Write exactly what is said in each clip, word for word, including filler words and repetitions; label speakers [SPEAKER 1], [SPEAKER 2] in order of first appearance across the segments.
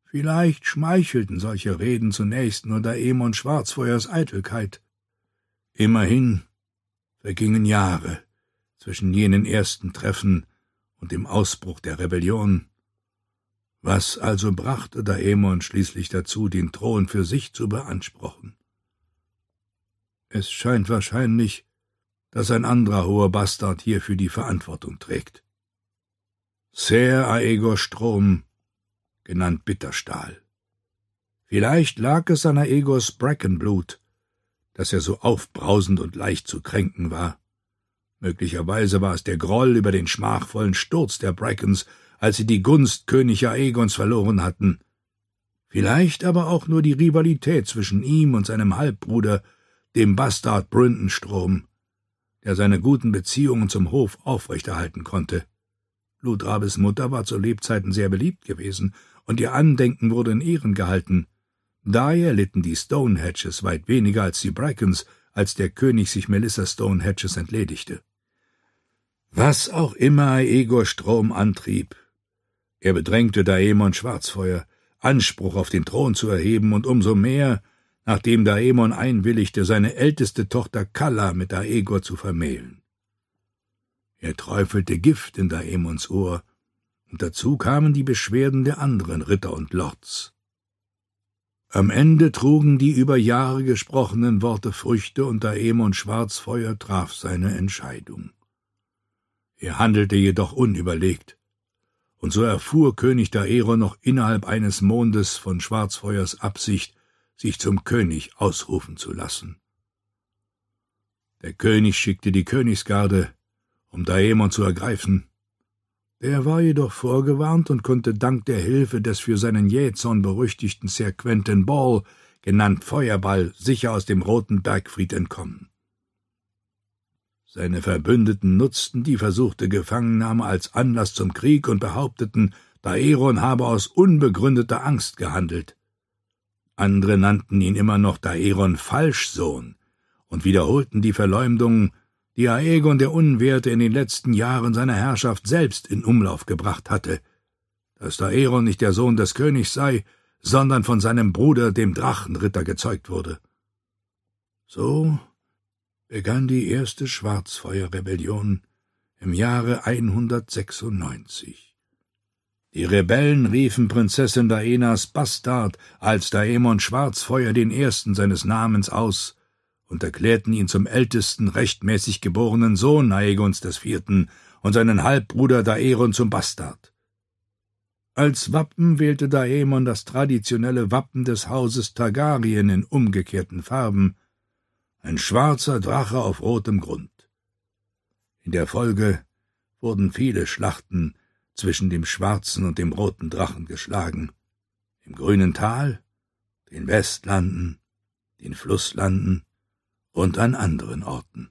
[SPEAKER 1] Vielleicht schmeichelten solche Reden zunächst nur Daemon Schwarzfeuers Eitelkeit. Immerhin vergingen Jahre zwischen jenen ersten Treffen und dem Ausbruch der Rebellion. Was also brachte Daemon schließlich dazu, den Thron für sich zu beanspruchen? Es scheint wahrscheinlich, dass ein anderer hoher Bastard hierfür die Verantwortung trägt. Ser Aegor Strom, genannt Bitterstahl. Vielleicht lag es an Aegors Brackenblut, dass er so aufbrausend und leicht zu kränken war. Möglicherweise war es der Groll über den schmachvollen Sturz der Brackens, als sie die Gunst König Aegons verloren hatten. Vielleicht aber auch nur die Rivalität zwischen ihm und seinem Halbbruder, dem Bastard Bryndenstrom, der seine guten Beziehungen zum Hof aufrechterhalten konnte. Blutrabes Mutter war zu Lebzeiten sehr beliebt gewesen, und ihr Andenken wurde in Ehren gehalten. Daher litten die Stonehatches weit weniger als die Brackens, als der König sich Melissa Stonehatches entledigte. Was auch immer Aegor Strom antrieb, er bedrängte Daemon Schwarzfeuer, Anspruch auf den Thron zu erheben, und umso mehr, nachdem Daemon einwilligte, seine älteste Tochter Calla mit Aegor zu vermählen. Er träufelte Gift in Daemons Ohr, und dazu kamen die Beschwerden der anderen Ritter und Lords. Am Ende trugen die über Jahre gesprochenen Worte Früchte, und Daemon Schwarzfeuer traf seine Entscheidung. Er handelte jedoch unüberlegt, und so erfuhr König Daeron noch innerhalb eines Mondes von Schwarzfeuers Absicht, sich zum König ausrufen zu lassen. Der König schickte die Königsgarde, um Daemon zu ergreifen. Der war jedoch vorgewarnt und konnte dank der Hilfe des für seinen Jähzorn berüchtigten Ser Quentyn Ball, genannt Feuerball, sicher aus dem Roten Bergfried entkommen. Seine Verbündeten nutzten die versuchte Gefangennahme als Anlass zum Krieg und behaupteten, Daeron habe aus unbegründeter Angst gehandelt. Andere nannten ihn immer noch Daeron Falschsohn und wiederholten die Verleumdungen, die Aegon der Unwerte in den letzten Jahren seiner Herrschaft selbst in Umlauf gebracht hatte, dass Daeron nicht der Sohn des Königs sei, sondern von seinem Bruder, dem Drachenritter, gezeugt wurde. So begann die erste Schwarzfeuerrebellion im Jahre hundertsechsundneunzig. Die Rebellen riefen Prinzessin Daenas Bastard als Daemon Schwarzfeuer den ersten seines Namens aus und erklärten ihn zum ältesten rechtmäßig geborenen Sohn Aegons des Vierten und seinen Halbbruder Daeron zum Bastard. Als Wappen wählte Daemon das traditionelle Wappen des Hauses Targaryen in umgekehrten Farben, ein schwarzer Drache auf rotem Grund. In der Folge wurden viele Schlachten zwischen dem schwarzen und dem roten Drachen geschlagen, im grünen Tal, den Westlanden, den Flusslanden und an anderen Orten.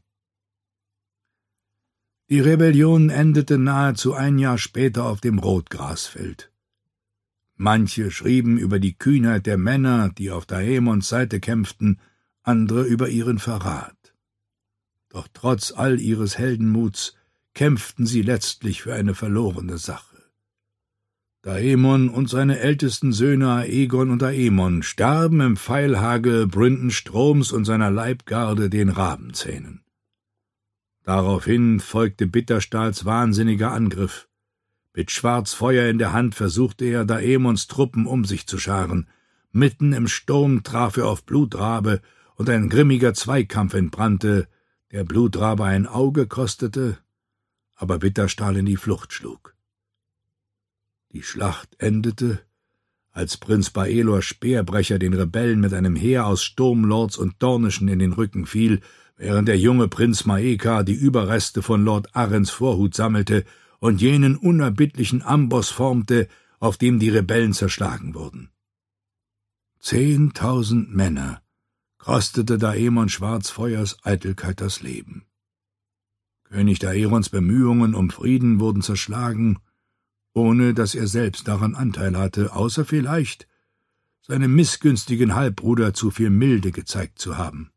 [SPEAKER 1] Die Rebellion endete nahezu ein Jahr später auf dem Rotgrasfeld. Manche schrieben über die Kühnheit der Männer, die auf Daemons Seite kämpften, andere über ihren Verrat. Doch trotz all ihres Heldenmuts kämpften sie letztlich für eine verlorene Sache. Daemon und seine ältesten Söhne Aegon und Aemon starben im Pfeilhagel Bryndenstroms und seiner Leibgarde, den Rabenzähnen. Daraufhin folgte Bitterstahls wahnsinniger Angriff. Mit Schwarzfeuer in der Hand versuchte er, Daemons Truppen um sich zu scharen. Mitten im Sturm traf er auf Blutrabe, und ein grimmiger Zweikampf entbrannte, der Blutrabe ein Auge kostete, aber Bitterstahl in die Flucht schlug. Die Schlacht endete, als Prinz Baelors Speerbrecher den Rebellen mit einem Heer aus Sturmlords und Dornischen in den Rücken fiel, während der junge Prinz Maeka die Überreste von Lord Arryns Vorhut sammelte und jenen unerbittlichen Amboss formte, auf dem die Rebellen zerschlagen wurden. Zehntausend Männer kostete Daemon Schwarzfeuers Eitelkeit das Leben. König Daerons Bemühungen um Frieden wurden zerschlagen, ohne dass er selbst daran Anteil hatte, außer vielleicht seinem missgünstigen Halbbruder zu viel Milde gezeigt zu haben.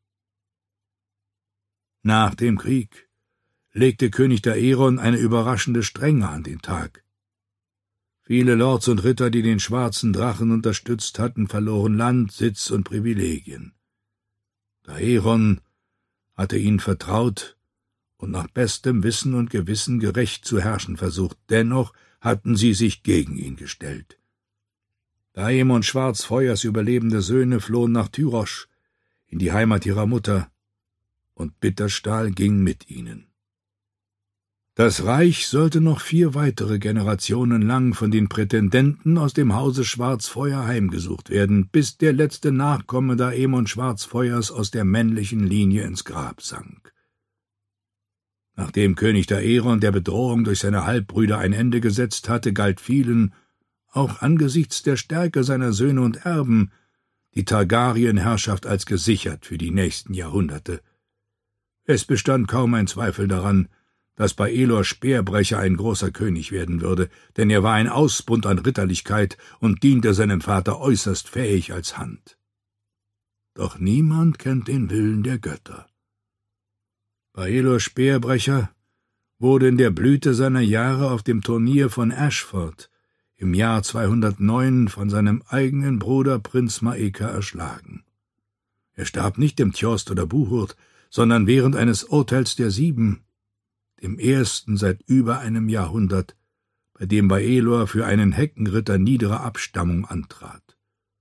[SPEAKER 1] Nach dem Krieg legte König Daeron eine überraschende Strenge an den Tag. Viele Lords und Ritter, die den schwarzen Drachen unterstützt hatten, verloren Land, Sitz und Privilegien. Daeron hatte ihnen vertraut und nach bestem Wissen und Gewissen gerecht zu herrschen versucht. Dennoch hatten sie sich gegen ihn gestellt. Daemon Schwarzfeuers überlebende Söhne flohen nach Tyrosch, in die Heimat ihrer Mutter, und Bitterstahl ging mit ihnen. Das Reich sollte noch vier weitere Generationen lang von den Prätendenten aus dem Hause Schwarzfeuer heimgesucht werden, bis der letzte Nachkomme Daemon Schwarzfeuers aus der männlichen Linie ins Grab sank. Nachdem König Daeron der Bedrohung durch seine Halbbrüder ein Ende gesetzt hatte, galt vielen, auch angesichts der Stärke seiner Söhne und Erben, die Targaryen-Herrschaft als gesichert für die nächsten Jahrhunderte. Es bestand kaum ein Zweifel daran, dass Baelor Speerbrecher ein großer König werden würde, denn er war ein Ausbund an Ritterlichkeit und diente seinem Vater äußerst fähig als Hand. Doch niemand kennt den Willen der Götter. Baelor Speerbrecher wurde in der Blüte seiner Jahre auf dem Turnier von Ashford im Jahr zweihundertneun von seinem eigenen Bruder Prinz Maeka erschlagen. Er starb nicht im Tjost oder Buhurt, sondern während eines Urteils der Sieben, dem ersten seit über einem Jahrhundert, bei dem Baelor für einen Heckenritter niederer Abstammung antrat.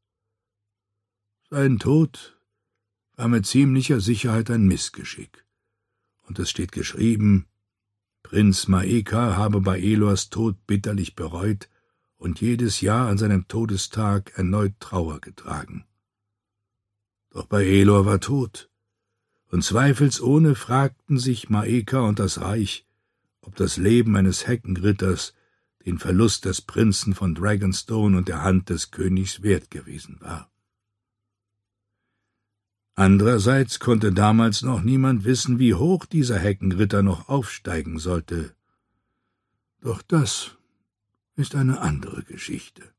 [SPEAKER 1] Sein Tod war mit ziemlicher Sicherheit ein Missgeschick, und es steht geschrieben, Prinz Maeka habe Baelors Tod bitterlich bereut und jedes Jahr an seinem Todestag erneut Trauer getragen. Doch Baelor war tot, und zweifelsohne fragten sich Maeka und das Reich, ob das Leben eines Heckenritters den Verlust des Prinzen von Dragonstone und der Hand des Königs wert gewesen war. Andererseits konnte damals noch niemand wissen, wie hoch dieser Heckenritter noch aufsteigen sollte. Doch das ist eine andere Geschichte.